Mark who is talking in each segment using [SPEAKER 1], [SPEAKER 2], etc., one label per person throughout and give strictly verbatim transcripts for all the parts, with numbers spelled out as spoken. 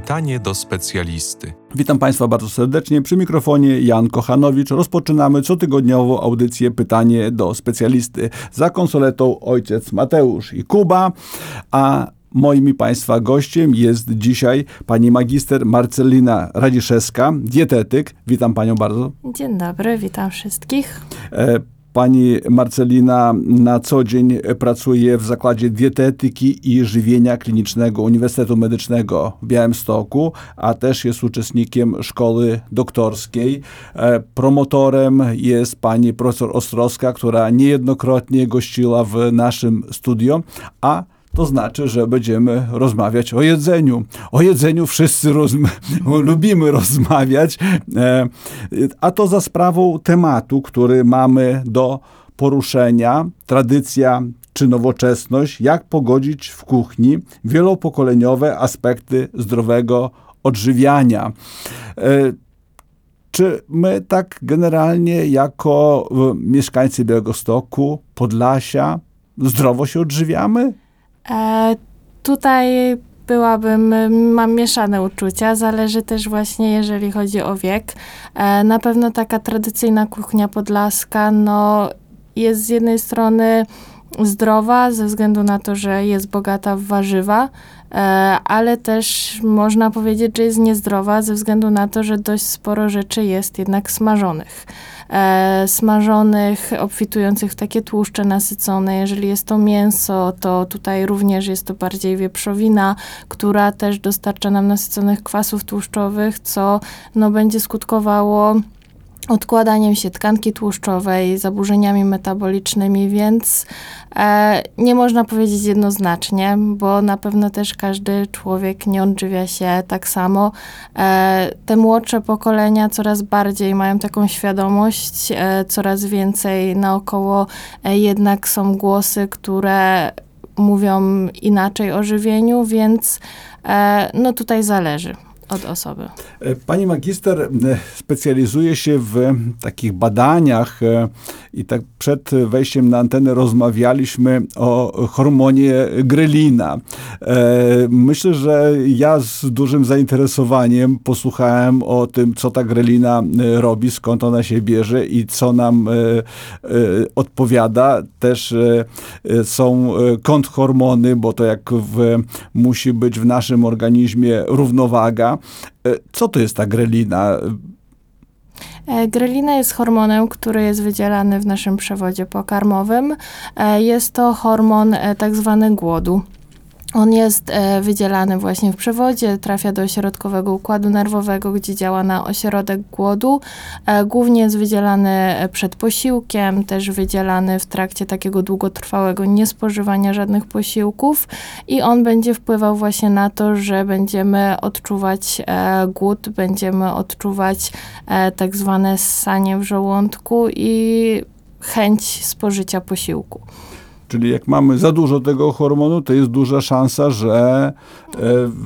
[SPEAKER 1] Pytanie do specjalisty.
[SPEAKER 2] Witam Państwa bardzo serdecznie. Przy mikrofonie Jan Kochanowicz. Rozpoczynamy cotygodniową audycję Pytanie do specjalisty. Za konsoletą ojciec Mateusz i Kuba, a moim i Państwa gościem jest dzisiaj pani magister Marcelina Radziszewska, dietetyk. Witam Panią bardzo.
[SPEAKER 3] Dzień dobry, witam wszystkich.
[SPEAKER 2] E, Pani Marcelina na co dzień pracuje w Zakładzie Dietetyki i Żywienia Klinicznego Uniwersytetu Medycznego w Białymstoku, a też jest uczestnikiem szkoły doktorskiej. Promotorem jest pani profesor Ostrowska, która niejednokrotnie gościła w naszym studio, a to znaczy, że będziemy rozmawiać o jedzeniu. O jedzeniu wszyscy rozma- lubimy rozmawiać, e, a to za sprawą tematu, który mamy do poruszenia. Tradycja czy nowoczesność, jak pogodzić w kuchni wielopokoleniowe aspekty zdrowego odżywiania. E, Czy my tak generalnie jako mieszkańcy Białegostoku, Podlasia zdrowo się odżywiamy?
[SPEAKER 3] E, tutaj byłabym, mam mieszane uczucia, zależy też właśnie, jeżeli chodzi o wiek. E, na pewno taka tradycyjna kuchnia podlaska, no jest z jednej strony zdrowa, ze względu na to, że jest bogata w warzywa, e, ale też można powiedzieć, że jest niezdrowa, ze względu na to, że dość sporo rzeczy jest jednak smażonych. E, smażonych, obfitujących w takie tłuszcze nasycone. Jeżeli jest to mięso, to tutaj również jest to bardziej wieprzowina, która też dostarcza nam nasyconych kwasów tłuszczowych, co no, będzie skutkowało odkładaniem się tkanki tłuszczowej, zaburzeniami metabolicznymi, więc e, nie można powiedzieć jednoznacznie, bo na pewno też każdy człowiek nie odżywia się tak samo. E, te młodsze pokolenia coraz bardziej mają taką świadomość, e, coraz więcej naokoło e, jednak są głosy, które mówią inaczej o żywieniu, więc e, no tutaj zależy od osoby.
[SPEAKER 2] Pani magister specjalizuje się w takich badaniach i tak przed wejściem na antenę rozmawialiśmy o hormonie grelina. Myślę, że ja z dużym zainteresowaniem posłuchałem o tym, co ta grelina robi, skąd ona się bierze i co nam odpowiada. Też są kontrhormony, bo to jak w, musi być w naszym organizmie równowaga. Co to jest ta grelina?
[SPEAKER 3] Grelina jest hormonem, który jest wydzielany w naszym przewodzie pokarmowym. Jest to hormon tak zwany głodu. On jest e, wydzielany właśnie w przewodzie, trafia do ośrodkowego układu nerwowego, gdzie działa na ośrodek głodu. E, głównie jest wydzielany przed posiłkiem, też wydzielany w trakcie takiego długotrwałego niespożywania żadnych posiłków i on będzie wpływał właśnie na to, że będziemy odczuwać e, głód, będziemy odczuwać e, tak zwane ssanie w żołądku i chęć spożycia posiłku.
[SPEAKER 2] Czyli jak mamy za dużo tego hormonu, to jest duża szansa, że e,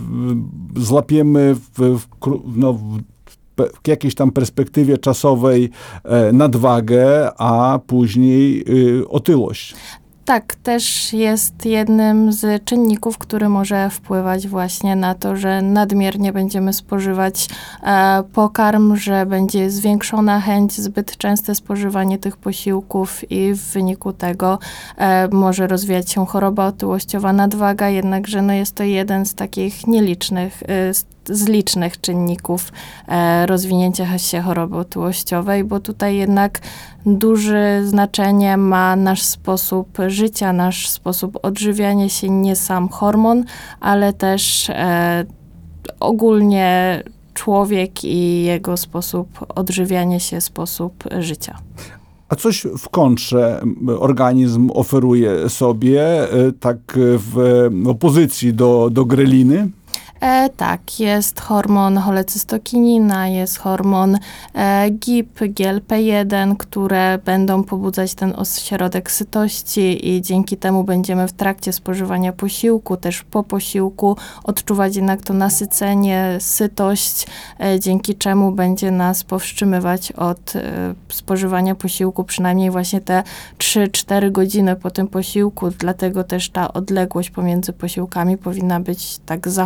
[SPEAKER 2] złapiemy w, w, no, w, w jakiejś tam perspektywie czasowej e, nadwagę, a później e, otyłość.
[SPEAKER 3] Tak, też jest jednym z czynników, który może wpływać właśnie na to, że nadmiernie będziemy spożywać e, pokarm, że będzie zwiększona chęć, zbyt częste spożywanie tych posiłków i w wyniku tego e, może rozwijać się choroba otyłościowa, nadwaga, jednakże no jest to jeden z takich nielicznych, e, z, z licznych czynników e, rozwinięcia się choroby otyłościowej, bo tutaj jednak duże znaczenie ma nasz sposób życia, nasz sposób odżywiania się, nie sam hormon, ale też e, ogólnie człowiek i jego sposób odżywiania się, sposób życia.
[SPEAKER 2] A coś w kontrze organizm oferuje sobie, tak w opozycji do, do greliny?
[SPEAKER 3] E, tak, jest hormon cholecystokinina, jest hormon e, G I P, G L P jeden, które będą pobudzać ten ośrodek sytości i dzięki temu będziemy w trakcie spożywania posiłku, też po posiłku odczuwać jednak to nasycenie, sytość, e, dzięki czemu będzie nas powstrzymywać od e, spożywania posiłku przynajmniej właśnie te trzy cztery godziny po tym posiłku, dlatego też ta odległość pomiędzy posiłkami powinna być tak zachowana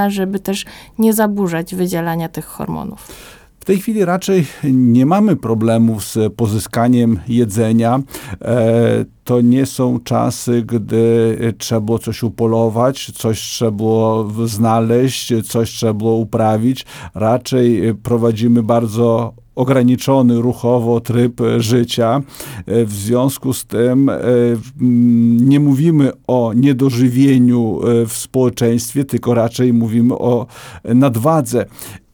[SPEAKER 3] potrzebna, żeby też nie zaburzać wydzielania tych hormonów.
[SPEAKER 2] W tej chwili raczej nie mamy problemów z pozyskaniem jedzenia. To nie są czasy, gdy trzeba było coś upolować, coś trzeba było znaleźć, coś trzeba było uprawić. Raczej prowadzimy bardzo ograniczony ruchowo tryb życia. W związku z tym nie mówimy o niedożywieniu w społeczeństwie, tylko raczej mówimy o nadwadze.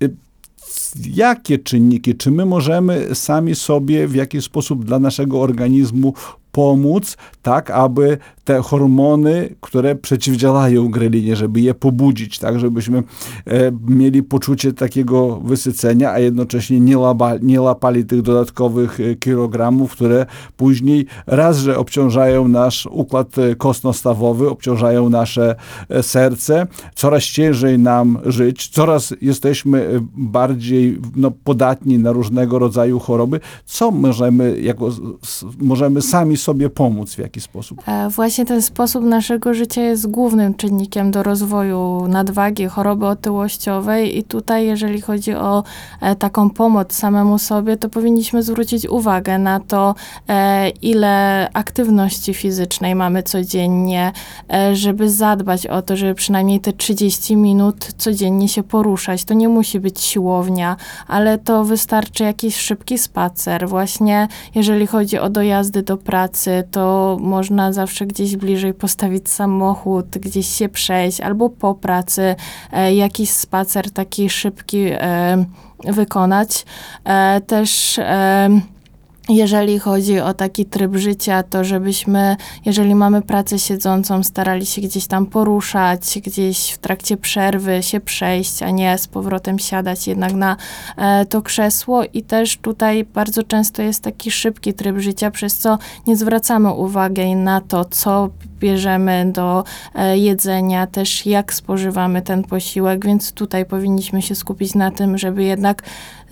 [SPEAKER 2] Jakie czynniki, czy my możemy sami sobie w jakiś sposób dla naszego organizmu pomóc, tak aby te hormony, które przeciwdziałają grelinie, żeby je pobudzić, tak żebyśmy e, mieli poczucie takiego wysycenia, a jednocześnie nie, laba, nie łapali tych dodatkowych kilogramów, które później raz, że obciążają nasz układ kostno-stawowy, obciążają nasze serce, coraz ciężej nam żyć, coraz jesteśmy bardziej no, podatni na różnego rodzaju choroby. Co możemy, jako, możemy sami sobie pomóc w jaki sposób?
[SPEAKER 3] E, właśnie ten sposób naszego życia jest głównym czynnikiem do rozwoju nadwagi, choroby otyłościowej i tutaj, jeżeli chodzi o e, taką pomoc samemu sobie, to powinniśmy zwrócić uwagę na to, e, ile aktywności fizycznej mamy codziennie, e, żeby zadbać o to, żeby przynajmniej te trzydzieści minut codziennie się poruszać. To nie musi być siłownia, ale to wystarczy jakiś szybki spacer. Właśnie jeżeli chodzi o dojazdy do pracy, to można zawsze gdzieś bliżej postawić samochód, gdzieś się przejść, albo po pracy e, jakiś spacer taki szybki e, wykonać. E, też e, jeżeli chodzi o taki tryb życia, to żebyśmy, jeżeli mamy pracę siedzącą, starali się gdzieś tam poruszać, gdzieś w trakcie przerwy się przejść, a nie z powrotem siadać jednak na e, to krzesło. I też tutaj bardzo często jest taki szybki tryb życia, przez co nie zwracamy uwagi na to, co bierzemy do e, jedzenia, też jak spożywamy ten posiłek, więc tutaj powinniśmy się skupić na tym, żeby jednak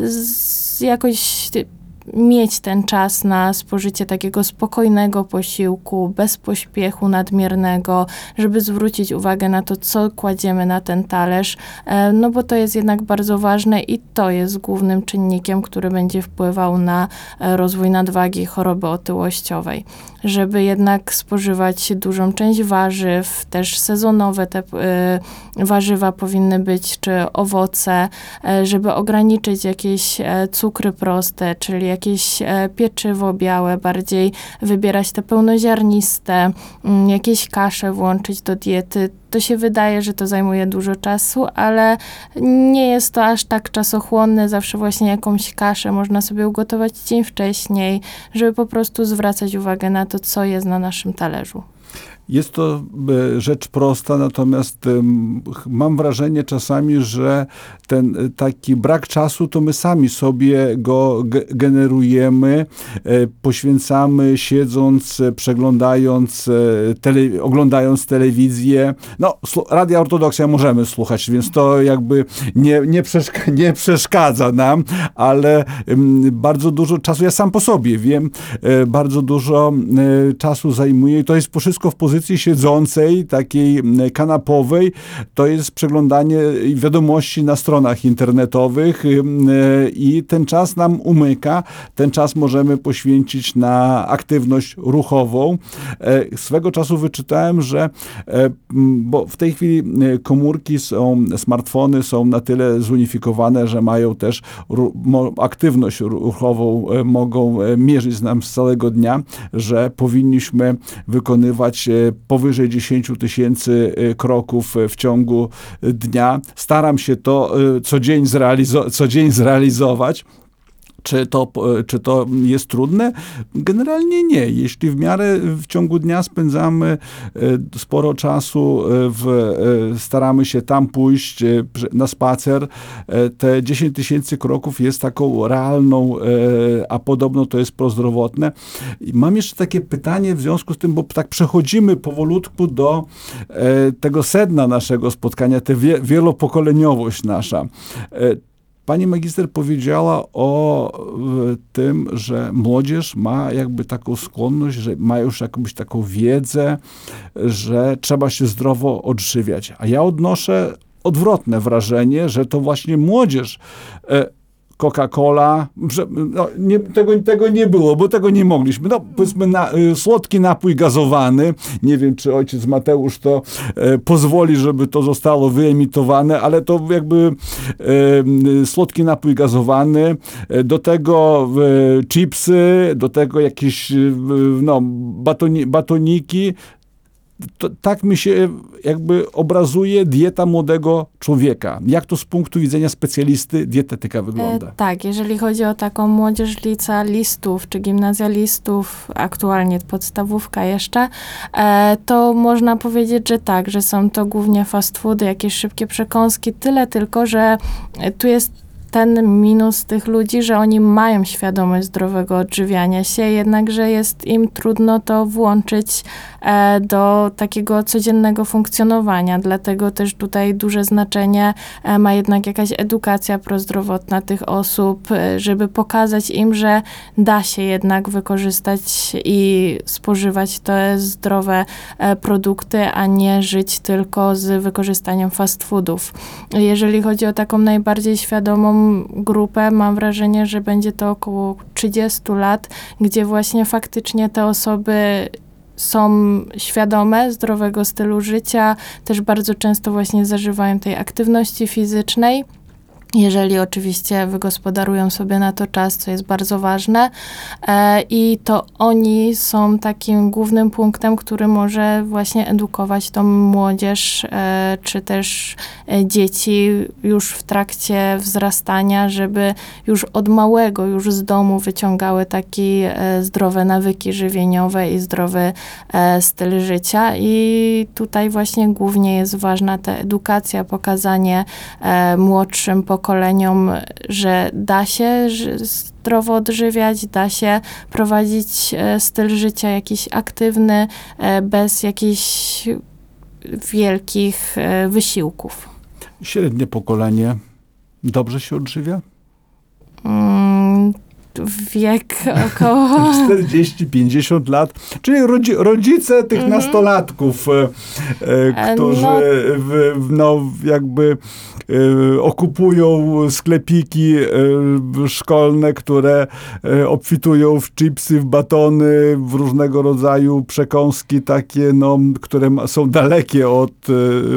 [SPEAKER 3] z, jakoś mieć ten czas na spożycie takiego spokojnego posiłku, bez pośpiechu nadmiernego, żeby zwrócić uwagę na to, co kładziemy na ten talerz, no bo to jest jednak bardzo ważne i to jest głównym czynnikiem, który będzie wpływał na rozwój nadwagi i choroby otyłościowej. Żeby jednak spożywać dużą część warzyw, też sezonowe te y, warzywa powinny być, czy owoce, y, żeby ograniczyć jakieś y, cukry proste, czyli jakieś y, pieczywo białe, bardziej wybierać te pełnoziarniste, y, jakieś kasze włączyć do diety. To się wydaje, że to zajmuje dużo czasu, ale nie jest to aż tak czasochłonne. Zawsze właśnie jakąś kaszę można sobie ugotować dzień wcześniej, żeby po prostu zwracać uwagę na to, co jest na naszym talerzu.
[SPEAKER 2] Jest to rzecz prosta, natomiast mam wrażenie czasami, że ten taki brak czasu, to my sami sobie go generujemy, poświęcamy siedząc, przeglądając, tele, oglądając telewizję. No, Radia Ortodoksja możemy słuchać, więc to jakby nie, nie, przeszka- nie przeszkadza nam, ale bardzo dużo czasu, ja sam po sobie wiem, bardzo dużo czasu zajmuje i to jest wszystko w pozycji siedzącej, takiej kanapowej, to jest przeglądanie wiadomości na stronach internetowych i ten czas nam umyka, ten czas możemy poświęcić na aktywność ruchową. Swego czu wyczytałem, że bo w tej chwili komórki są, smartfony są na tyle zunifikowane, że mają też aktywność ruchową, mogą mierzyć nam z całego dnia, że powinniśmy wykonywać powyżej dziesięć tysięcy kroków w ciągu dnia. Staram się to co dzień, zrealizo- co dzień zrealizować. Czy to, czy to jest trudne? Generalnie nie. Jeśli w miarę w ciągu dnia spędzamy sporo czasu, w, staramy się tam pójść na spacer, te dziesięć tysięcy kroków jest taką realną, a podobno to jest prozdrowotne. I mam jeszcze takie pytanie w związku z tym, bo tak przechodzimy powolutku do tego sedna naszego spotkania, tę wielopokoleniowość nasza. Pani magister powiedziała o tym, że młodzież ma jakby taką skłonność, że ma już jakąś taką wiedzę, że trzeba się zdrowo odżywiać. A ja odnoszę odwrotne wrażenie, że to właśnie młodzież e, Coca-Cola, że, no, nie, tego, tego nie było, bo tego nie mogliśmy. No, powiedzmy, na, y, słodki napój gazowany, nie wiem, czy ojciec Mateusz to e, pozwoli, żeby to zostało wyemitowane, ale to jakby e, słodki napój gazowany, e, do tego e, chipsy, do tego jakieś e, no, batoni, batoniki. To, tak mi się jakby obrazuje dieta młodego człowieka. Jak to z punktu widzenia specjalisty dietetyka wygląda?
[SPEAKER 3] E, tak, jeżeli chodzi o taką młodzież licealistów czy gimnazjalistów, aktualnie podstawówka jeszcze, e, to można powiedzieć, że tak, że są to głównie fast foody, jakieś szybkie przekąski, tyle tylko, że tu jest ten minus tych ludzi, że oni mają świadomość zdrowego odżywiania się, jednakże jest im trudno to włączyć e, do takiego codziennego funkcjonowania. Dlatego też tutaj duże znaczenie e, ma jednak jakaś edukacja prozdrowotna tych osób, e, żeby pokazać im, że da się jednak wykorzystać i spożywać te zdrowe e, produkty, a nie żyć tylko z wykorzystaniem fast foodów. Jeżeli chodzi o taką najbardziej świadomą grupę, mam wrażenie, że będzie to około trzydziestu lat, gdzie właśnie faktycznie te osoby są świadome zdrowego stylu życia, też bardzo często właśnie zażywają tej aktywności fizycznej. Jeżeli oczywiście wygospodarują sobie na to czas, co jest bardzo ważne. E, I to oni są takim głównym punktem, który może właśnie edukować tą młodzież, e, czy też e, dzieci już w trakcie wzrastania, żeby już od małego, już z domu wyciągały takie e, zdrowe nawyki żywieniowe i zdrowy e, styl życia. I tutaj właśnie głównie jest ważna ta edukacja, pokazanie e, młodszym pokoleniom, że da się zdrowo odżywiać, da się prowadzić styl życia jakiś aktywny, bez jakichś wielkich wysiłków.
[SPEAKER 2] Średnie pokolenie dobrze się odżywia?
[SPEAKER 3] Mm, wiek około
[SPEAKER 2] czterdzieści pięćdziesiąt lat, czyli rodzi, rodzice tych mm-hmm. nastolatków, e, e, którzy no. W, no, jakby e, okupują sklepiki e, szkolne, które e, obfitują w chipsy, w batony, w różnego rodzaju przekąski takie, no, które ma, są dalekie od e,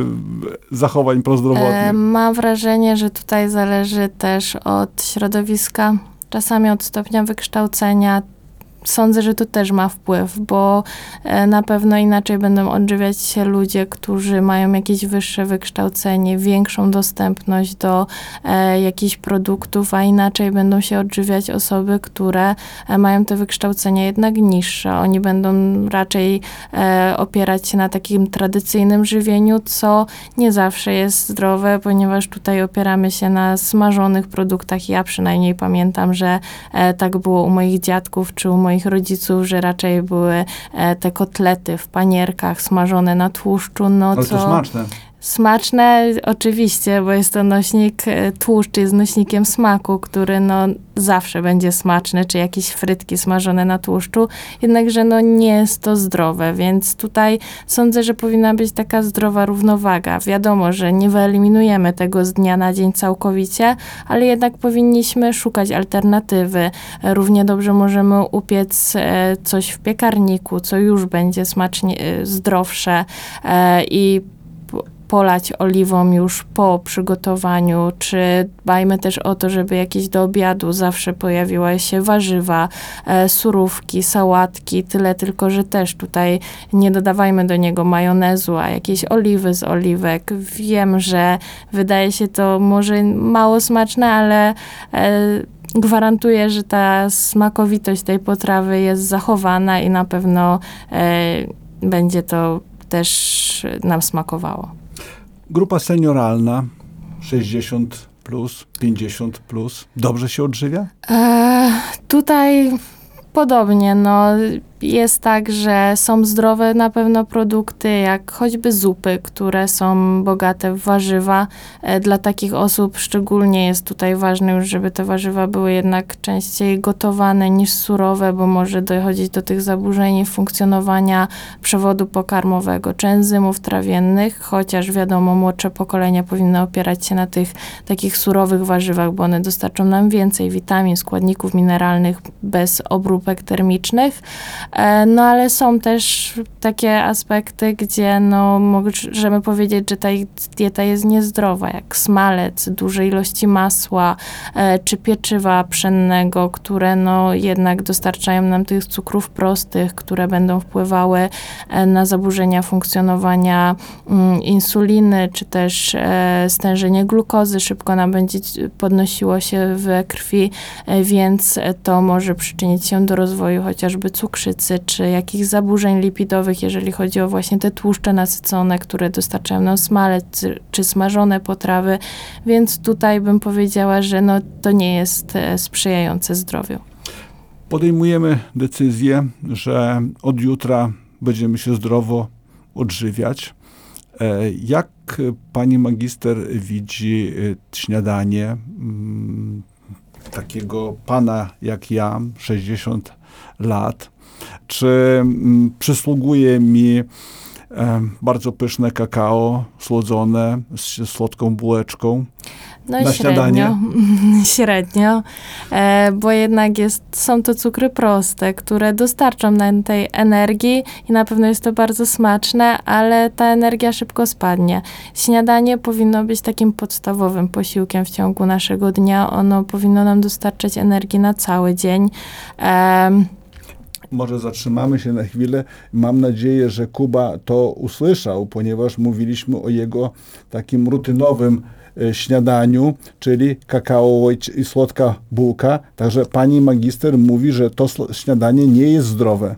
[SPEAKER 2] zachowań prozdrowotnych. E,
[SPEAKER 3] mam wrażenie, że tutaj zależy też od środowiska, czasami od stopnia wykształcenia. Sądzę, że to też ma wpływ, bo na pewno inaczej będą odżywiać się ludzie, którzy mają jakieś wyższe wykształcenie, większą dostępność do e, jakichś produktów, a inaczej będą się odżywiać osoby, które e, mają te wykształcenie jednak niższe. Oni będą raczej e, opierać się na takim tradycyjnym żywieniu, co nie zawsze jest zdrowe, ponieważ tutaj opieramy się na smażonych produktach. Ja przynajmniej pamiętam, że e, tak było u moich dziadków czy u moich moich rodziców, że raczej były e, te kotlety w panierkach smażone na tłuszczu. No,
[SPEAKER 2] ale
[SPEAKER 3] co
[SPEAKER 2] to smaczne.
[SPEAKER 3] Smaczne oczywiście, bo jest to nośnik, tłuszcz jest nośnikiem smaku, który no zawsze będzie smaczny, czy jakieś frytki smażone na tłuszczu, jednakże no nie jest to zdrowe, więc tutaj sądzę, że powinna być taka zdrowa równowaga. Wiadomo, że nie wyeliminujemy tego z dnia na dzień całkowicie, ale jednak powinniśmy szukać alternatywy. Równie dobrze możemy upiec coś w piekarniku, co już będzie smacznie zdrowsze i polać oliwą już po przygotowaniu, czy dbajmy też o to, żeby jakieś do obiadu zawsze pojawiły się warzywa, e, surówki, sałatki, tyle tylko, że też tutaj nie dodawajmy do niego majonezu, a jakieś oliwy z oliwek. Wiem, że wydaje się to może mało smaczne, ale e, gwarantuję, że ta smakowitość tej potrawy jest zachowana i na pewno e, będzie to też nam smakowało.
[SPEAKER 2] Grupa senioralna, sześćdziesiąt plus, pięćdziesiąt plus, dobrze się odżywia?
[SPEAKER 3] E, tutaj podobnie, no jest tak, że są zdrowe na pewno produkty, jak choćby zupy, które są bogate w warzywa. E, Dla takich osób szczególnie jest tutaj ważne już, żeby te warzywa były jednak częściej gotowane niż surowe, bo może dochodzić do tych zaburzeń funkcjonowania przewodu pokarmowego czy enzymów trawiennych, chociaż wiadomo, młodsze pokolenia powinny opierać się na tych takich surowych warzywach, bo one dostarczą nam więcej witamin, składników mineralnych bez obróbek termicznych. No ale są też takie aspekty, gdzie no, możemy powiedzieć, że ta ich dieta jest niezdrowa, jak smalec, duże ilości masła, e, czy pieczywa pszennego, które no, jednak dostarczają nam tych cukrów prostych, które będą wpływały e, na zaburzenia funkcjonowania mm, insuliny, czy też e, stężenie glukozy szybko nam będzie podnosiło się w krwi, e, więc to może przyczynić się do rozwoju chociażby cukrzycy, czy jakichś zaburzeń lipidowych, jeżeli chodzi o właśnie te tłuszcze nasycone, które dostarczają nam smalec, czy smażone potrawy, więc tutaj bym powiedziała, że no, to nie jest sprzyjające zdrowiu.
[SPEAKER 2] Podejmujemy decyzję, że od jutra będziemy się zdrowo odżywiać. Jak pani magister widzi śniadanie takiego pana jak ja, sześćdziesiąt lat? Czy przysługuje mi bardzo pyszne kakao słodzone z słodką bułeczką
[SPEAKER 3] No
[SPEAKER 2] na
[SPEAKER 3] średnio,
[SPEAKER 2] śniadanie?
[SPEAKER 3] średnio, e, bo jednak jest, są to cukry proste, które dostarczą nam tej energii i na pewno jest to bardzo smaczne, ale ta energia szybko spadnie. Śniadanie powinno być takim podstawowym posiłkiem w ciągu naszego dnia. Ono powinno nam dostarczać energii na cały dzień. E,
[SPEAKER 2] Może zatrzymamy się na chwilę. Mam nadzieję, że Kuba to usłyszał, ponieważ mówiliśmy o jego takim rutynowym e, śniadaniu, czyli kakao i słodka bułka. Także pani magister mówi, że to śniadanie nie jest zdrowe.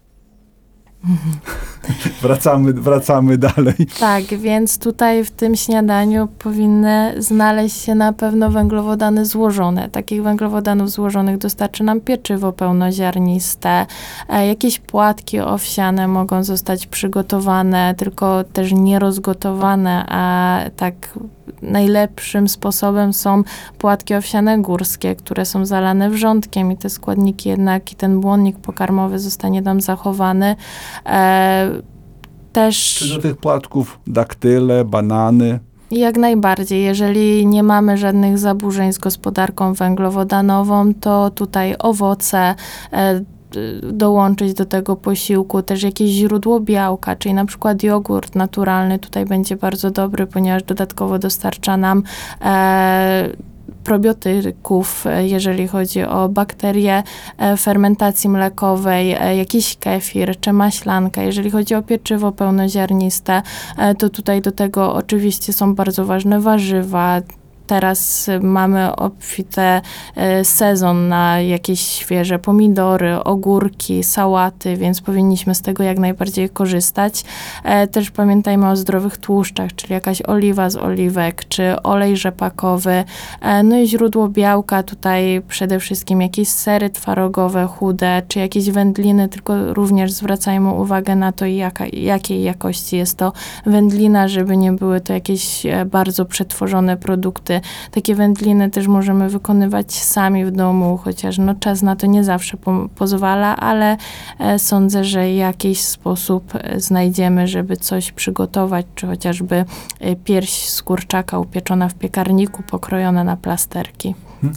[SPEAKER 2] Wracamy, wracamy dalej.
[SPEAKER 3] Tak, więc tutaj w tym śniadaniu powinny znaleźć się na pewno węglowodany złożone. Takich węglowodanów złożonych dostarczy nam pieczywo pełnoziarniste, e, jakieś płatki owsiane mogą zostać przygotowane, tylko też nie rozgotowane, a tak najlepszym sposobem są płatki owsiane górskie, które są zalane wrzątkiem i te składniki jednak i ten błonnik pokarmowy zostanie nam zachowany. E, też...
[SPEAKER 2] Czy do tych płatków daktyle, banany?
[SPEAKER 3] Jak najbardziej. Jeżeli nie mamy żadnych zaburzeń z gospodarką węglowodanową, to tutaj owoce, e, dołączyć do tego posiłku, też jakieś źródło białka, czyli na przykład jogurt naturalny tutaj będzie bardzo dobry, ponieważ dodatkowo dostarcza nam e, probiotyków, jeżeli chodzi o bakterie fermentacji mlekowej, jakiś kefir czy maślanka. Jeżeli chodzi o pieczywo pełnoziarniste, to tutaj do tego oczywiście są bardzo ważne warzywa. Teraz mamy obfity sezon na jakieś świeże pomidory, ogórki, sałaty, więc powinniśmy z tego jak najbardziej korzystać. Też pamiętajmy o zdrowych tłuszczach, czyli jakaś oliwa z oliwek, czy olej rzepakowy. No i źródło białka, tutaj przede wszystkim jakieś sery twarogowe, chude, czy jakieś wędliny, tylko również zwracajmy uwagę na to, jaka, jakiej jakości jest to wędlina, żeby nie były to jakieś bardzo przetworzone produkty. Takie wędliny też możemy wykonywać sami w domu, chociaż no, czas na to nie zawsze po- pozwala, ale e, sądzę, że jakiś sposób znajdziemy, żeby coś przygotować, czy chociażby e, pierś z kurczaka upieczona w piekarniku, pokrojona na plasterki.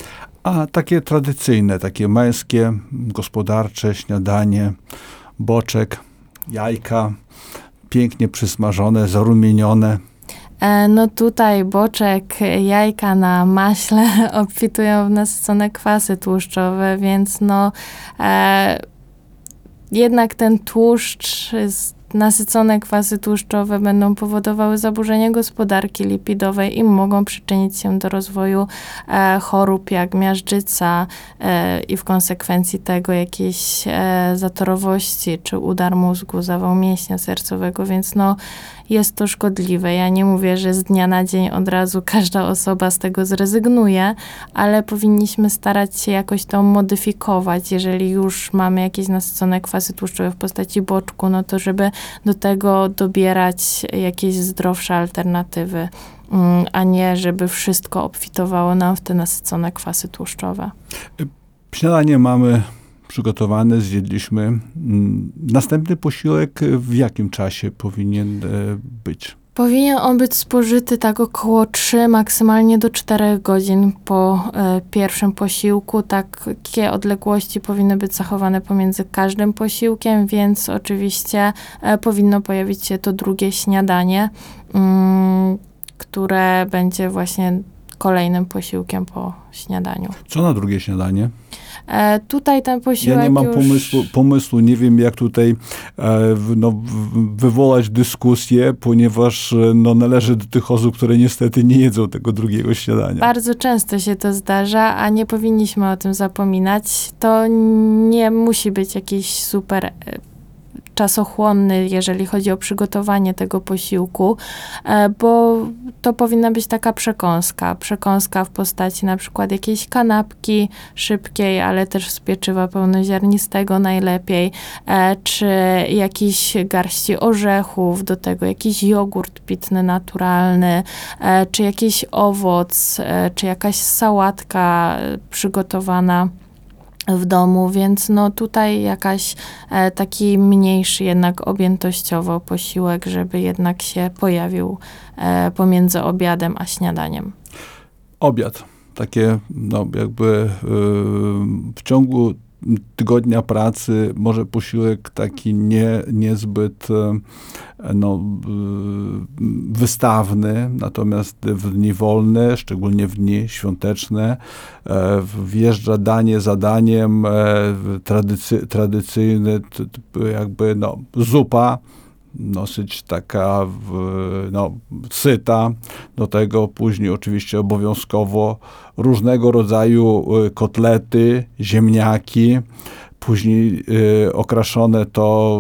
[SPEAKER 2] A takie tradycyjne, takie męskie, gospodarcze śniadanie, boczek, jajka, pięknie przysmażone, zarumienione.
[SPEAKER 3] No tutaj boczek, jajka na maśle obfitują w nasycone kwasy tłuszczowe, więc no e, jednak ten tłuszcz z nasycone kwasy tłuszczowe będą powodowały zaburzenie gospodarki lipidowej i mogą przyczynić się do rozwoju e, chorób jak miażdżyca e, i w konsekwencji tego jakieś e, zatorowości czy udar mózgu, zawał mięśnia sercowego, więc no jest to szkodliwe. Ja nie mówię, że z dnia na dzień od razu każda osoba z tego zrezygnuje, ale powinniśmy starać się jakoś to modyfikować. Jeżeli już mamy jakieś nasycone kwasy tłuszczowe w postaci boczku, no to żeby do tego dobierać jakieś zdrowsze alternatywy, a nie żeby wszystko obfitowało nam w te nasycone kwasy tłuszczowe.
[SPEAKER 2] Śniadanie mamy przygotowane, zjedliśmy. Następny posiłek w jakim czasie powinien być?
[SPEAKER 3] Powinien on być spożyty tak około trzy, maksymalnie do czterech godzin po e, pierwszym posiłku. Takie odległości powinny być zachowane pomiędzy każdym posiłkiem, więc oczywiście e, powinno pojawić się to drugie śniadanie, mm, które będzie właśnie kolejnym posiłkiem po śniadaniu.
[SPEAKER 2] Co na drugie śniadanie?
[SPEAKER 3] E, tutaj ten posiłek
[SPEAKER 2] Ja nie mam
[SPEAKER 3] już...
[SPEAKER 2] pomysłu, pomysłu, nie wiem jak tutaj e, no, w, wywołać dyskusję, ponieważ no, należy do tych osób, które niestety nie jedzą tego drugiego śniadania.
[SPEAKER 3] Bardzo często się to zdarza, a nie powinniśmy o tym zapominać. To nie musi być jakiś super e, czasochłonny, jeżeli chodzi o przygotowanie tego posiłku, e, bo to powinna być taka przekąska. Przekąska w postaci na przykład jakiejś kanapki szybkiej, ale też z pieczywa pełnoziarnistego najlepiej, e, czy jakiś garści orzechów, do tego jakiś jogurt pitny, naturalny, e, czy jakiś owoc, e, czy jakaś sałatka e, przygotowana w domu, więc no tutaj jakaś e, taki mniejszy jednak objętościowo posiłek, żeby jednak się pojawił e, pomiędzy obiadem a śniadaniem.
[SPEAKER 2] Obiad. Takie no jakby y, w ciągu tygodnia pracy może posiłek taki nie, niezbyt no, wystawny, natomiast w dni wolne, szczególnie w dni świąteczne, wjeżdża danie za daniem, tradycy, tradycyjny jakby no, zupa, dosyć taka no, syta, do tego później oczywiście obowiązkowo różnego rodzaju kotlety, ziemniaki, później y, okraszone to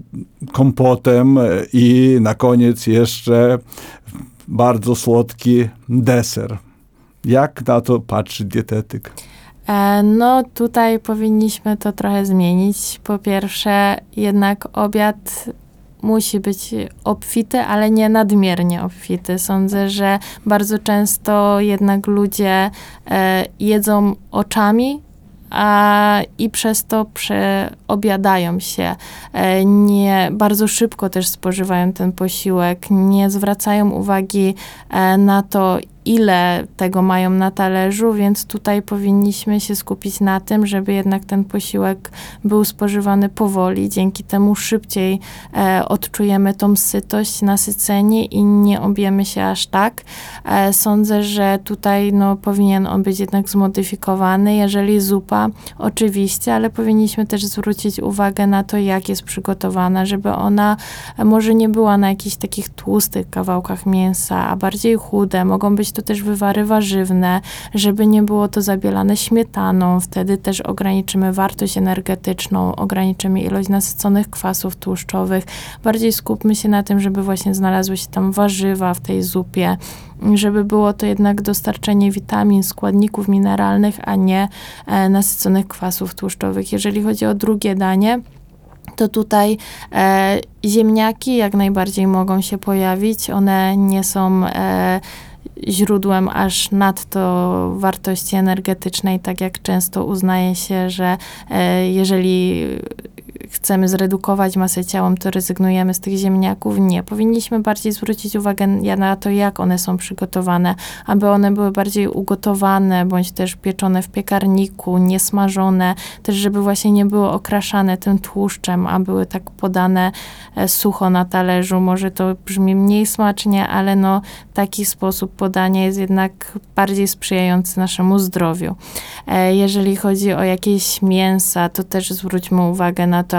[SPEAKER 2] kompotem i na koniec jeszcze bardzo słodki deser. Jak na to patrzy dietetyk?
[SPEAKER 3] E, no tutaj powinniśmy to trochę zmienić. Po pierwsze, jednak obiad musi być obfity, ale nie nadmiernie obfity. Sądzę, że bardzo często jednak ludzie e, jedzą oczami, a i przez to przeobiadają się. E, nie, bardzo szybko też spożywają ten posiłek, nie zwracają uwagi e, na to, ile tego mają na talerzu, więc tutaj powinniśmy się skupić na tym, żeby jednak ten posiłek był spożywany powoli. Dzięki temu szybciej e, odczujemy tą sytość, nasycenie i nie objemy się aż tak. E, sądzę, że tutaj no, powinien on być jednak zmodyfikowany. Jeżeli zupa, oczywiście, ale powinniśmy też zwrócić uwagę na to, jak jest przygotowana, żeby ona e, może nie była na jakichś takich tłustych kawałkach mięsa, a bardziej chude. Mogą być to też wywary warzywne, żeby nie było to zabielane śmietaną. Wtedy też ograniczymy wartość energetyczną, ograniczymy ilość nasyconych kwasów tłuszczowych. Bardziej skupmy się na tym, żeby właśnie znalazły się tam warzywa w tej zupie, żeby było to jednak dostarczenie witamin, składników mineralnych, a nie e, nasyconych kwasów tłuszczowych. Jeżeli chodzi o drugie danie, to tutaj e, ziemniaki jak najbardziej mogą się pojawić. One nie są e, źródłem aż nadto wartości energetycznej, tak jak często uznaje się, że e, jeżeli chcemy zredukować masę ciała, to rezygnujemy z tych ziemniaków. Nie. Powinniśmy bardziej zwrócić uwagę na to, jak one są przygotowane, aby one były bardziej ugotowane, bądź też pieczone w piekarniku, niesmażone, też żeby właśnie nie były okraszane tym tłuszczem, a były tak podane e, sucho na talerzu. Może to brzmi mniej smacznie, ale no taki sposób podania jest jednak bardziej sprzyjający naszemu zdrowiu. E, jeżeli chodzi o jakieś mięsa, to też zwróćmy uwagę na to,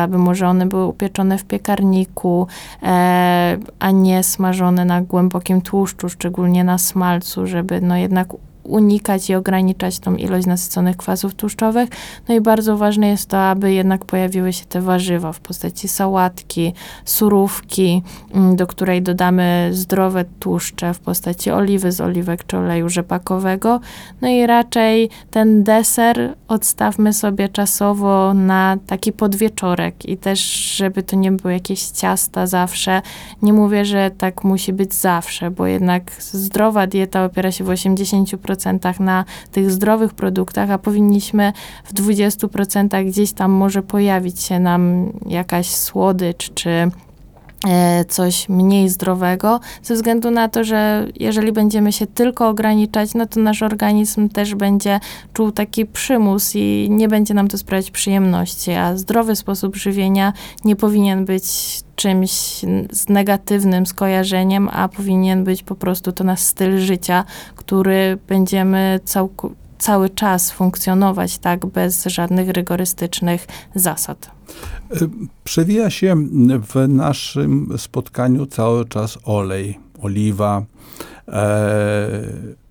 [SPEAKER 3] aby może one były upieczone w piekarniku, e, a nie smażone na głębokim tłuszczu, szczególnie na smalcu, żeby no jednak unikać i ograniczać tą ilość nasyconych kwasów tłuszczowych. No i bardzo ważne jest to, aby jednak pojawiły się te warzywa w postaci sałatki, surówki, do której dodamy zdrowe tłuszcze w postaci oliwy z oliwek czy oleju rzepakowego. No i raczej ten deser odstawmy sobie czasowo na taki podwieczorek i też, żeby to nie były jakieś ciasta zawsze. Nie mówię, że tak musi być zawsze, bo jednak zdrowa dieta opiera się w osiemdziesięciu procentach na tych zdrowych produktach, a powinniśmy w dwudziestu procentach gdzieś tam może pojawić się nam jakaś słodycz czy coś mniej zdrowego, ze względu na to, że jeżeli będziemy się tylko ograniczać, no to nasz organizm też będzie czuł taki przymus i nie będzie nam to sprawiać przyjemności, a zdrowy sposób żywienia nie powinien być czymś z negatywnym skojarzeniem, a powinien być po prostu to nasz styl życia, który będziemy całku- cały czas funkcjonować tak bez żadnych rygorystycznych zasad.
[SPEAKER 2] Przewija się w naszym spotkaniu cały czas olej, oliwa, e,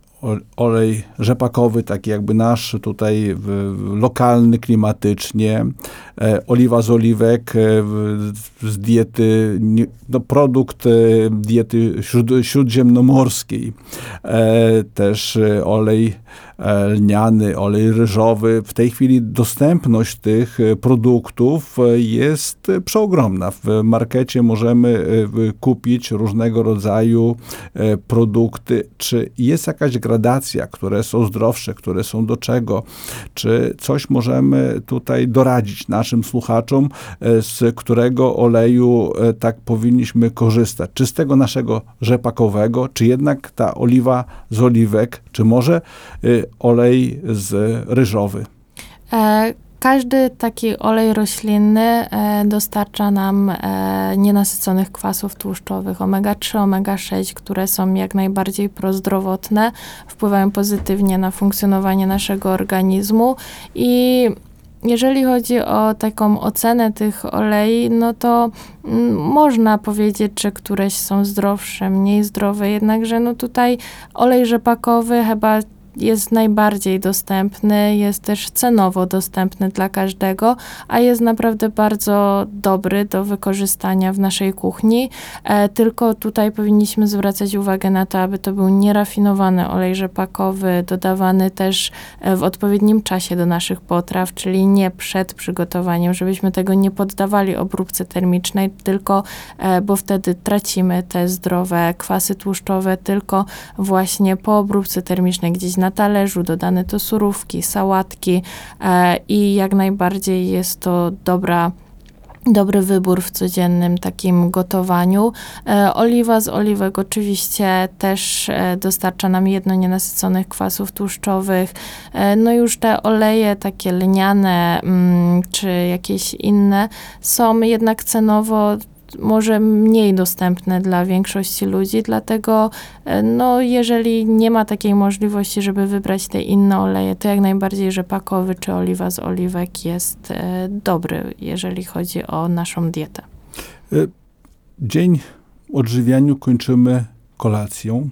[SPEAKER 2] olej rzepakowy, taki jakby nasz tutaj w, lokalny klimatycznie, e, oliwa z oliwek, e, z diety, no, produkt e, diety śród, śródziemnomorskiej, e, też e, olej lniany, olej ryżowy. W tej chwili dostępność tych produktów jest przeogromna. W markecie możemy kupić różnego rodzaju produkty. Czy jest jakaś gradacja, które są zdrowsze, które są do czego? Czy coś możemy tutaj doradzić naszym słuchaczom, z którego oleju tak powinniśmy korzystać? Czy z tego naszego rzepakowego, czy jednak ta oliwa z oliwek, czy może olej z ryżowy?
[SPEAKER 3] E, każdy taki olej roślinny e, dostarcza nam e, nienasyconych kwasów tłuszczowych omega trzy, omega sześć, które są jak najbardziej prozdrowotne, wpływają pozytywnie na funkcjonowanie naszego organizmu i jeżeli chodzi o taką ocenę tych olei, no to m, można powiedzieć, że któreś są zdrowsze, mniej zdrowe, jednakże no tutaj olej rzepakowy chyba jest najbardziej dostępny, jest też cenowo dostępny dla każdego, a jest naprawdę bardzo dobry do wykorzystania w naszej kuchni. E, tylko tutaj powinniśmy zwracać uwagę na to, aby to był nierafinowany olej rzepakowy, dodawany też w odpowiednim czasie do naszych potraw, czyli nie przed przygotowaniem, żebyśmy tego nie poddawali obróbce termicznej, tylko, e, bo wtedy tracimy te zdrowe kwasy tłuszczowe, tylko właśnie po obróbce termicznej gdzieś na talerzu, dodane to surówki, sałatki e, i jak najbardziej jest to dobra dobry wybór w codziennym takim gotowaniu. E, oliwa z oliwek oczywiście też e, dostarcza nam jedno nienasyconych kwasów tłuszczowych. E, no już te oleje takie lniane mm, czy jakieś inne są jednak cenowo może mniej dostępne dla większości ludzi, dlatego no, jeżeli nie ma takiej możliwości, żeby wybrać te inne oleje, to jak najbardziej rzepakowy czy oliwa z oliwek jest e, dobry, jeżeli chodzi o naszą dietę.
[SPEAKER 2] Dzień odżywianiu kończymy kolacją.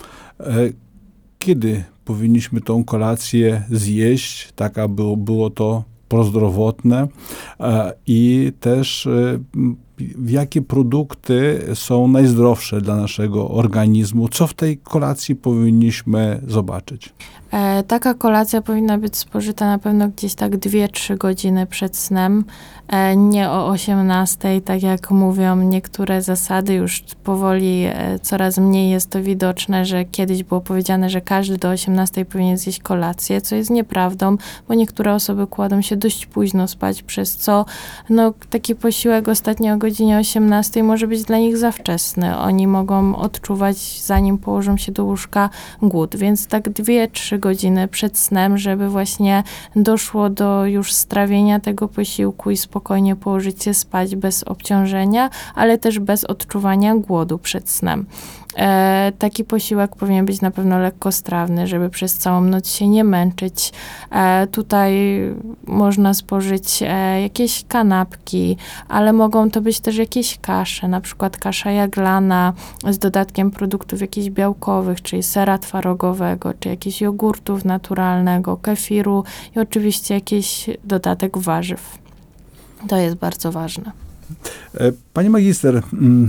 [SPEAKER 2] Kiedy powinniśmy tą kolację zjeść, tak aby było to prozdrowotne i też jakie produkty są najzdrowsze dla naszego organizmu? Co w tej kolacji powinniśmy zobaczyć?
[SPEAKER 3] E, taka kolacja powinna być spożyta na pewno gdzieś tak dwie trzy godziny przed snem, e, nie o osiemnastej, tak jak mówią niektóre zasady, już powoli e, coraz mniej jest to widoczne, że kiedyś było powiedziane, że każdy do osiemnastej powinien zjeść kolację, co jest nieprawdą, bo niektóre osoby kładą się dość późno spać, przez co no, taki posiłek ostatnio o godzinie osiemnastej może być dla nich za wczesny. Oni mogą odczuwać, zanim położą się do łóżka, głód, więc tak dwie trzy godziny przed snem, żeby właśnie doszło do już strawienia tego posiłku i spokojnie położyć się spać bez obciążenia, ale też bez odczuwania głodu przed snem. E, taki posiłek powinien być na pewno lekkostrawny, żeby przez całą noc się nie męczyć. E, tutaj można spożyć e, jakieś kanapki, ale mogą to być też jakieś kasze, na przykład kasza jaglana z dodatkiem produktów jakichś białkowych, czyli sera twarogowego, czy jakichś jogurtów naturalnego, kefiru i oczywiście jakiś dodatek warzyw. To jest bardzo ważne.
[SPEAKER 2] Pani magister,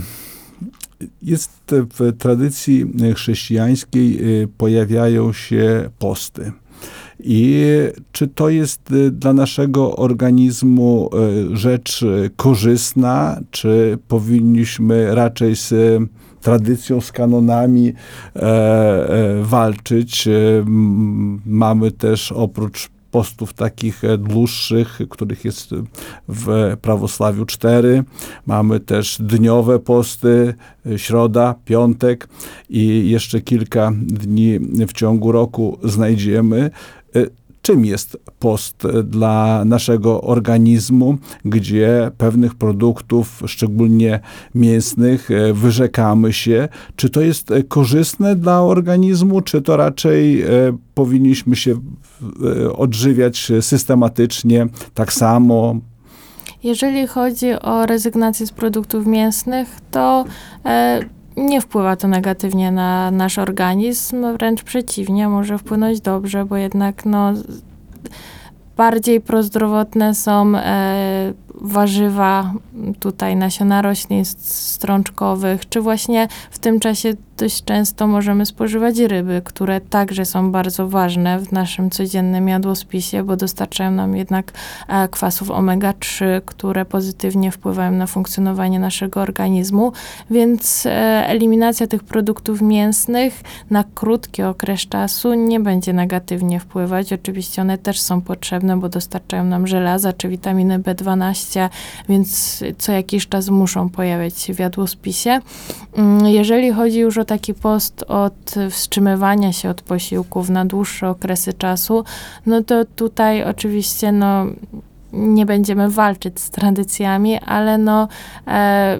[SPEAKER 2] jest w tradycji chrześcijańskiej pojawiają się posty. I czy to jest dla naszego organizmu rzecz korzystna, czy powinniśmy raczej z tradycją, z kanonami e, e, walczyć? Mamy też oprócz postów takich dłuższych, których jest w prawosławiu cztery. Mamy też dniowe posty, środa, piątek i jeszcze kilka dni w ciągu roku znajdziemy. Czym jest post dla naszego organizmu, gdzie pewnych produktów, szczególnie mięsnych, wyrzekamy się? Czy to jest korzystne dla organizmu, czy to raczej powinniśmy się odżywiać systematycznie tak samo?
[SPEAKER 3] Jeżeli chodzi o rezygnację z produktów mięsnych, to e, nie wpływa to negatywnie na nasz organizm, wręcz przeciwnie, może wpłynąć dobrze, bo jednak no, bardziej prozdrowotne są e, warzywa, tutaj nasiona roślin strączkowych, czy właśnie w tym czasie dość często możemy spożywać ryby, które także są bardzo ważne w naszym codziennym jadłospisie, bo dostarczają nam jednak e, kwasów omega trzy, które pozytywnie wpływają na funkcjonowanie naszego organizmu, więc e, eliminacja tych produktów mięsnych na krótki okres czasu nie będzie negatywnie wpływać. Oczywiście one też są potrzebne, bo dostarczają nam żelaza czy witaminy B dwanaście, więc co jakiś czas muszą pojawiać się w jadłospisie. Jeżeli chodzi już o taki post od wstrzymywania się od posiłków na dłuższe okresy czasu, no to tutaj oczywiście no, nie będziemy walczyć z tradycjami, ale no, e,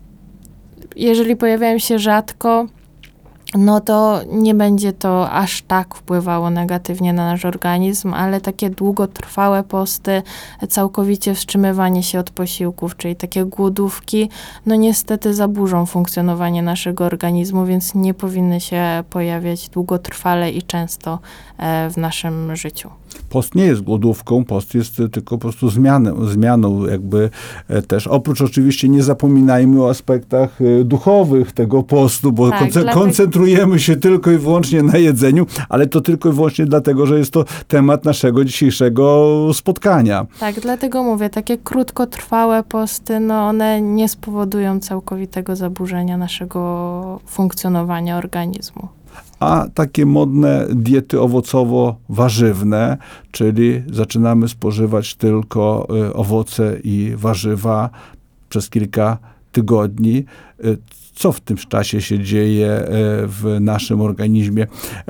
[SPEAKER 3] jeżeli pojawiają się rzadko, no to nie będzie to aż tak wpływało negatywnie na nasz organizm, ale takie długotrwałe posty, całkowicie wstrzymywanie się od posiłków, czyli takie głodówki, no niestety zaburzą funkcjonowanie naszego organizmu, więc nie powinny się pojawiać długotrwale i często w naszym życiu.
[SPEAKER 2] Post nie jest głodówką, post jest tylko po prostu zmianą, zmianą jakby też. Oprócz oczywiście nie zapominajmy o aspektach duchowych tego postu, bo tak, konce- koncentrujemy się tylko i wyłącznie na jedzeniu, ale to tylko i wyłącznie dlatego, że jest to temat naszego dzisiejszego spotkania.
[SPEAKER 3] Tak, dlatego mówię, takie krótkotrwałe posty, no one nie spowodują całkowitego zaburzenia naszego funkcjonowania organizmu.
[SPEAKER 2] A takie modne diety owocowo-warzywne, czyli zaczynamy spożywać tylko owoce i warzywa przez kilka tygodni. Co w tym czasie się dzieje w naszym organizmie?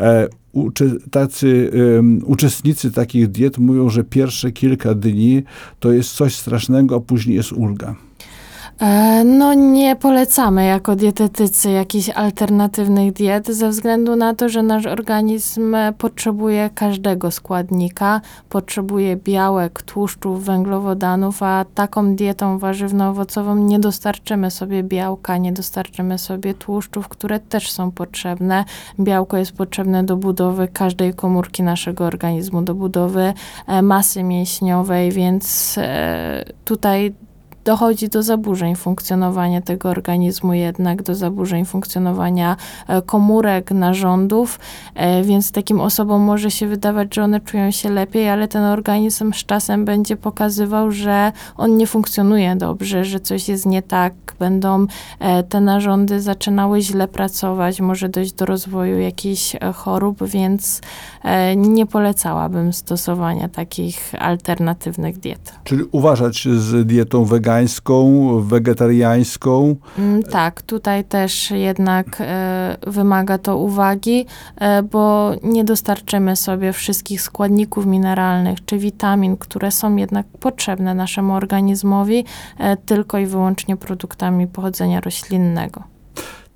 [SPEAKER 2] Tacy um, uczestnicy takich diet mówią, że pierwsze kilka dni to jest coś strasznego, a później jest ulga.
[SPEAKER 3] No nie polecamy jako dietetycy jakichś alternatywnych diet ze względu na to, że nasz organizm potrzebuje każdego składnika, potrzebuje białek, tłuszczów, węglowodanów, a taką dietą warzywno-owocową nie dostarczymy sobie białka, nie dostarczymy sobie tłuszczów, które też są potrzebne. Białko jest potrzebne do budowy każdej komórki naszego organizmu, do budowy masy mięśniowej, więc tutaj dochodzi do zaburzeń funkcjonowania tego organizmu jednak, do zaburzeń funkcjonowania komórek, narządów, więc takim osobom może się wydawać, że one czują się lepiej, ale ten organizm z czasem będzie pokazywał, że on nie funkcjonuje dobrze, że coś jest nie tak, będą te narządy zaczynały źle pracować, może dojść do rozwoju jakichś chorób, więc nie polecałabym stosowania takich alternatywnych diet.
[SPEAKER 2] Czyli uważać z dietą wegańską, wegetariańską?
[SPEAKER 3] Tak, tutaj też jednak e, wymaga to uwagi, e, bo nie dostarczymy sobie wszystkich składników mineralnych czy witamin, które są jednak potrzebne naszemu organizmowi, e, tylko i wyłącznie produktami pochodzenia roślinnego.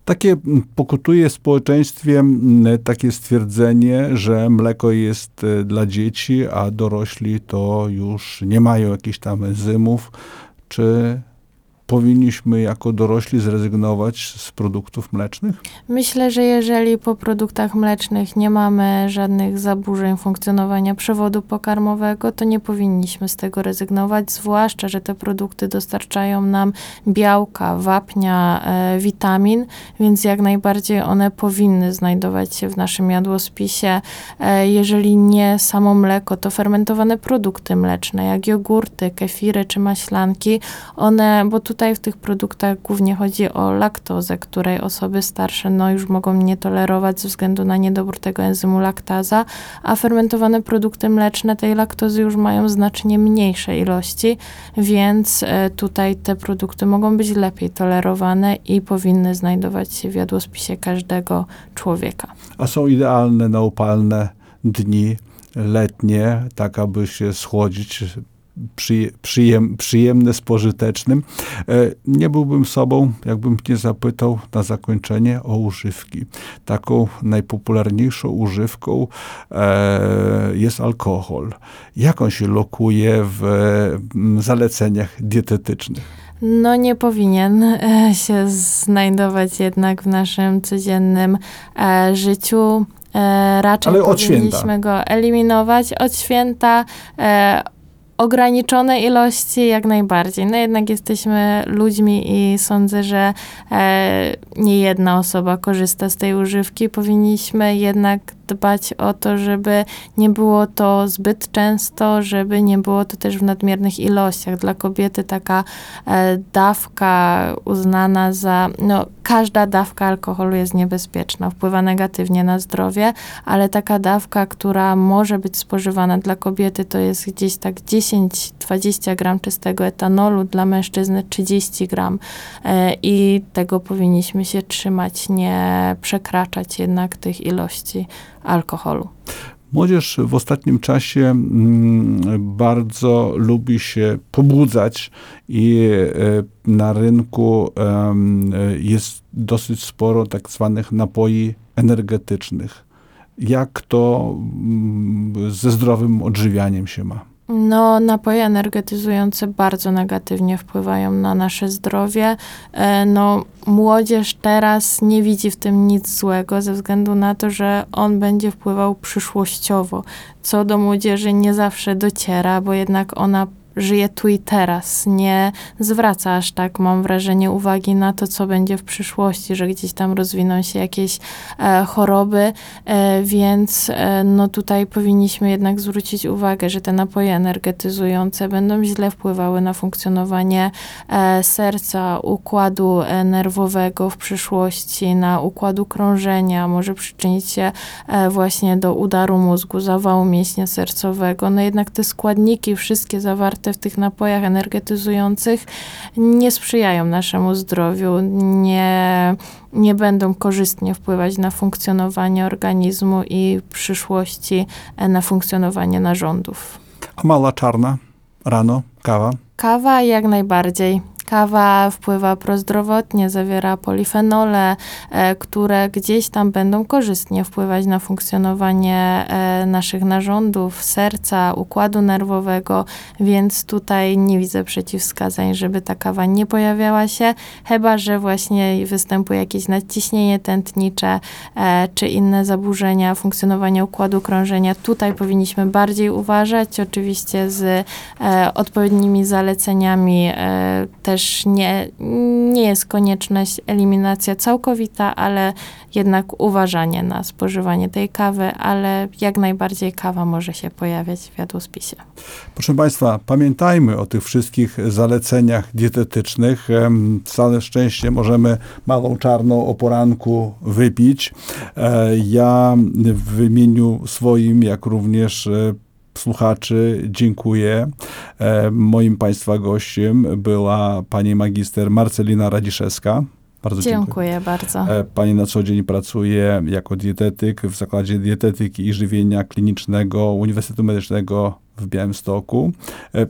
[SPEAKER 2] Takie pokutuje w społeczeństwie takie stwierdzenie, że mleko jest dla dzieci, a dorośli to już nie mają jakichś tam enzymów. Czy powinniśmy jako dorośli zrezygnować z produktów mlecznych?
[SPEAKER 3] Myślę, że jeżeli po produktach mlecznych nie mamy żadnych zaburzeń funkcjonowania przewodu pokarmowego, to nie powinniśmy z tego rezygnować, zwłaszcza, że te produkty dostarczają nam białka, wapnia, e, witamin, więc jak najbardziej one powinny znajdować się w naszym jadłospisie. E, jeżeli nie samo mleko, to fermentowane produkty mleczne, jak jogurty, kefiry czy maślanki, one, bo tu Tutaj w tych produktach głównie chodzi o laktozę, której osoby starsze no, już mogą nie tolerować ze względu na niedobór tego enzymu laktaza, a fermentowane produkty mleczne tej laktozy już mają znacznie mniejsze ilości, więc e, tutaj te produkty mogą być lepiej tolerowane i powinny znajdować się w jadłospisie każdego człowieka.
[SPEAKER 2] A są idealne na upalne dni letnie, tak aby się schłodzić, Przyjem, przyjemne z pożytecznym. Nie byłbym sobą, jakbym nie zapytał na zakończenie o używki. Taką najpopularniejszą używką jest alkohol. Jak on się lokuje w zaleceniach dietetycznych?
[SPEAKER 3] No nie powinien e, się znajdować jednak w naszym codziennym e, życiu. E, raczej
[SPEAKER 2] Ale od
[SPEAKER 3] powinniśmy
[SPEAKER 2] święta.
[SPEAKER 3] go eliminować od święta. E, Ograniczone ilości jak najbardziej. No jednak jesteśmy ludźmi i sądzę, że e, nie jedna osoba korzysta z tej używki. Powinniśmy jednak dbać o to, żeby nie było to zbyt często, żeby nie było to też w nadmiernych ilościach. Dla kobiety taka e, dawka uznana za, no każda dawka alkoholu jest niebezpieczna, wpływa negatywnie na zdrowie, ale taka dawka, która może być spożywana dla kobiety, to jest gdzieś tak dziesięć do dwudziestu gram czystego etanolu, dla mężczyzny trzydzieści gram e, i tego powinniśmy się trzymać, nie przekraczać jednak tych ilości alkoholu.
[SPEAKER 2] Młodzież w ostatnim czasie mm, bardzo lubi się pobudzać i e, na rynku e, jest dosyć sporo tak zwanych napoi energetycznych. Jak to mm, ze zdrowym odżywianiem się ma?
[SPEAKER 3] No, napoje energetyzujące bardzo negatywnie wpływają na nasze zdrowie. No, młodzież teraz nie widzi w tym nic złego ze względu na to, że on będzie wpływał przyszłościowo. Co do młodzieży nie zawsze dociera, bo jednak ona żyje tu i teraz, nie zwraca aż tak, mam wrażenie, uwagi na to, co będzie w przyszłości, że gdzieś tam rozwiną się jakieś e, choroby, e, więc e, no tutaj powinniśmy jednak zwrócić uwagę, że te napoje energetyzujące będą źle wpływały na funkcjonowanie e, serca, układu e, nerwowego w przyszłości, na układu krążenia, może przyczynić się e, właśnie do udaru mózgu, zawału mięśnia sercowego. No jednak te składniki wszystkie zawarte w tych napojach energetyzujących nie sprzyjają naszemu zdrowiu, nie, nie będą korzystnie wpływać na funkcjonowanie organizmu i w przyszłości na funkcjonowanie narządów.
[SPEAKER 2] A mała czarna rano, kawa?
[SPEAKER 3] Kawa jak najbardziej. Kawa wpływa prozdrowotnie, zawiera polifenole, e, które gdzieś tam będą korzystnie wpływać na funkcjonowanie e, naszych narządów, serca, układu nerwowego, więc tutaj nie widzę przeciwwskazań, żeby ta kawa nie pojawiała się, chyba że właśnie występuje jakieś nadciśnienie tętnicze e, czy inne zaburzenia funkcjonowania układu krążenia. Tutaj powinniśmy bardziej uważać, oczywiście z e, odpowiednimi zaleceniami e, też nie, nie jest konieczność eliminacja całkowita, ale jednak uważanie na spożywanie tej kawy, ale jak najbardziej kawa może się pojawiać w jadłospisie.
[SPEAKER 2] Proszę Państwa, pamiętajmy o tych wszystkich zaleceniach dietetycznych. Całe szczęście możemy małą czarną o poranku wypić. Ja w imieniu swoim, jak również słuchaczy, dziękuję. E, moim Państwa gościem była pani magister Marcelina Radziszewska. Bardzo dziękuję.
[SPEAKER 3] Dziękuję bardzo.
[SPEAKER 2] E, pani na co dzień pracuje jako dietetyk w Zakładzie Dietetyki i Żywienia Klinicznego Uniwersytetu Medycznego w Białymstoku. E,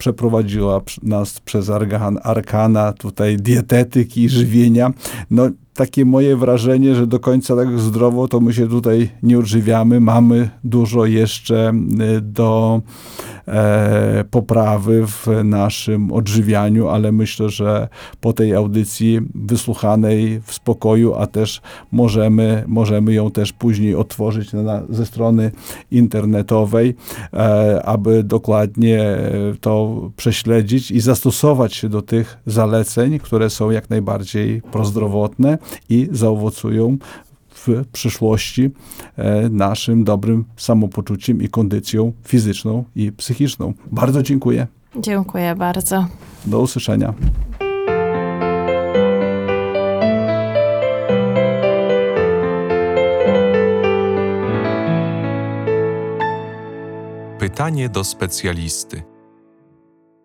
[SPEAKER 2] przeprowadziła nas przez arkan, arkana tutaj dietetyki i żywienia. No, takie moje wrażenie, że do końca tak zdrowo to my się tutaj nie odżywiamy. Mamy dużo jeszcze do e, poprawy w naszym odżywianiu, ale myślę, że po tej audycji wysłuchanej w spokoju, a też możemy, możemy ją też później otworzyć na, ze strony internetowej, e, aby dokładnie to prześledzić i zastosować się do tych zaleceń, które są jak najbardziej prozdrowotne i zaowocują w przyszłości e, naszym dobrym samopoczuciem i kondycją fizyczną i psychiczną. Bardzo dziękuję.
[SPEAKER 3] Dziękuję bardzo.
[SPEAKER 2] Do usłyszenia.
[SPEAKER 1] Pytanie do specjalisty.